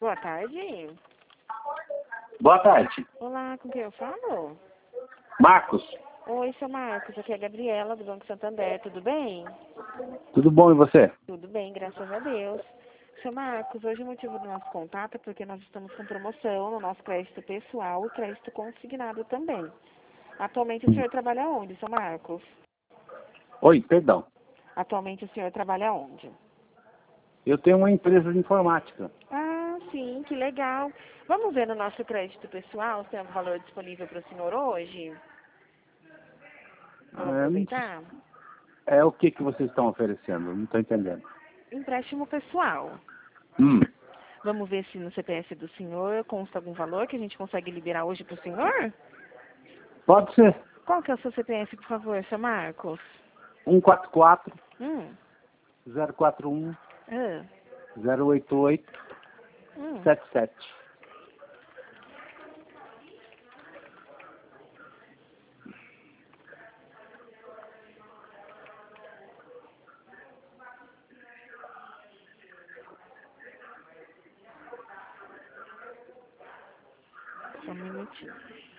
Boa tarde. Boa tarde. Olá, com quem eu falo? Marcos, Oi, seu Marcos. Aqui é a Gabriela, do Banco Santander. Tudo bem? tudo bom e você? Tudo bem, graças a Deus. Seu Marcos, hoje o motivo do nosso contato é porque nós estamos com promoção no nosso crédito pessoal e crédito consignado também. Atualmente o senhor trabalha onde, seu Marcos? Oi, perdão. Atualmente o senhor trabalha onde? Eu tenho uma empresa de informática. Ah, sim, que legal. Vamos ver no nosso crédito pessoal se tem um valor disponível para o senhor hoje? Vamos aproveitar? É o que vocês estão oferecendo? Não estou entendendo. Empréstimo pessoal. Hum, Vamos ver se no CPF do senhor consta algum valor que a gente consegue liberar hoje para o senhor? pode ser. Qual que é o seu CPF, por favor, seu Marcos? 144 Hum, 041 ah, 088 hum. 77. Só um minutinho.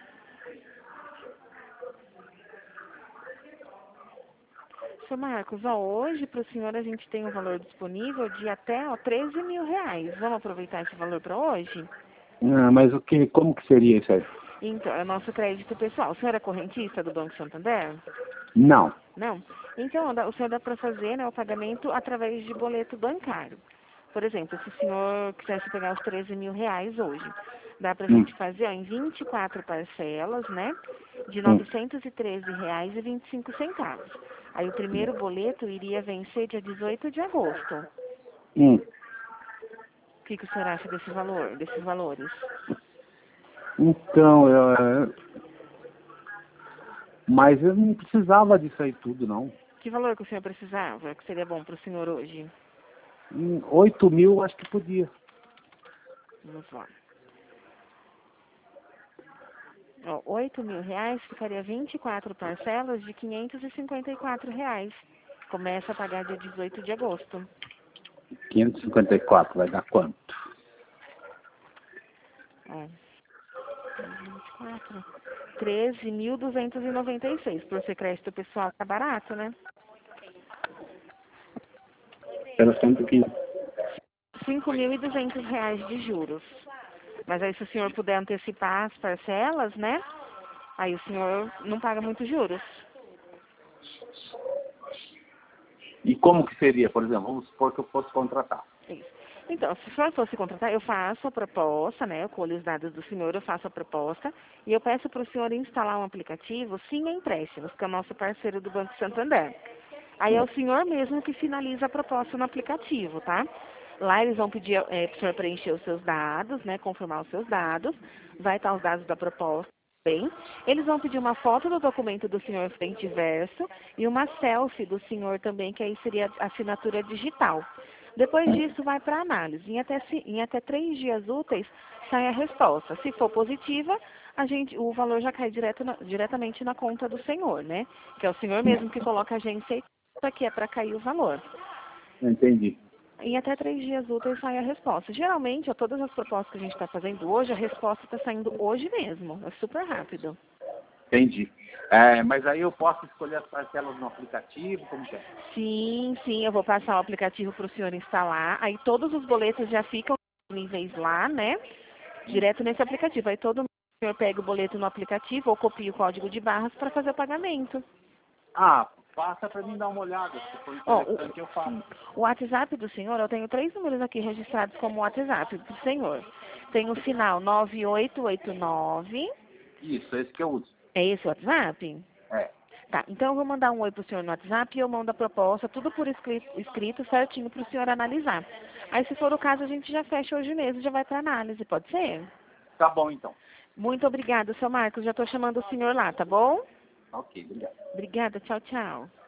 Seu Marcos, hoje para o senhor a gente tem um valor disponível de até 13 mil reais. Vamos aproveitar esse valor para hoje? Ah, mas como que seria isso aí? Então, é o nosso crédito pessoal. O senhor é correntista do Banco Santander? Não. Não? Então, o senhor dá para fazer, né, o pagamento através de boleto bancário. Por exemplo, se o senhor quisesse pegar os 13 mil reais hoje, dá para a Hum, gente fazer ó, em 24 parcelas, né, de R$ hum, 913,25. Aí o primeiro boleto iria vencer dia 18 de agosto. hum. O que o senhor acha desse valor, desses valores? Então, mas eu não precisava disso aí tudo, não. Que valor que o senhor precisava, que seria bom para o senhor hoje? 8 mil acho que podia. Vamos lá. Ó, 8 mil reais ficaria 24 parcelas de R$ 554 reais. Começa a pagar dia 18 de agosto. 554 vai dar quanto? Ó, 24. 13.296. Por ser crédito pessoal, tá barato, né? Espera só um pouquinho. R$ 5.200 de juros. Mas aí se o senhor puder antecipar as parcelas, né? Aí o senhor não paga muito juros. E como que seria, por exemplo, vamos supor que eu fosse contratar. Isso. Então, se o senhor fosse contratar, eu faço a proposta, né? Eu colho os dados do senhor, eu faço a proposta e eu peço para o senhor instalar um aplicativo Sim Empréstimos, que é o nosso parceiro do Banco Santander. Aí é o senhor mesmo que finaliza a proposta no aplicativo, tá? Lá eles vão pedir para o senhor preencher os seus dados, né? Confirmar os seus dados. Vai estar os dados da proposta. Bem, eles vão pedir uma foto do documento do senhor frente e verso e uma selfie do senhor também, que aí seria a assinatura digital. Depois disso, vai para análise. Em até 3 dias úteis, sai a resposta. Se for positiva, o valor já cai diretamente na conta do senhor, né? Que é o senhor mesmo que coloca a agência e que é para cair o valor. Entendi. Em até 3 dias úteis sai a resposta. Geralmente, a todas as propostas que a gente está fazendo hoje, a resposta está saindo hoje mesmo. É super rápido. Entendi. Mas aí eu posso escolher as parcelas no aplicativo, como que é? Sim, sim, eu vou passar o aplicativo para o senhor instalar. Aí todos os boletos já ficam disponíveis lá, né? Direto nesse aplicativo. Aí todo o senhor pega o boleto no aplicativo ou copia o código de barras para fazer o pagamento. Ah, passa para mim dar uma olhada. Se for Ó, interessante, eu faço. o WhatsApp do senhor, eu tenho 3 números aqui registrados como WhatsApp do senhor. Tem o final 9889. Isso, esse que eu uso. É esse o WhatsApp? É. Tá, então eu vou mandar um oi pro senhor no WhatsApp e eu mando a proposta, tudo por escrito certinho pro senhor analisar. Aí, se for o caso, a gente já fecha hoje mesmo, já vai pra análise, pode ser? Tá bom, então. Muito obrigada, seu Marcos. Já tô chamando o senhor lá, tá bom? Ok, obrigado. Obrigada, tchau, tchau.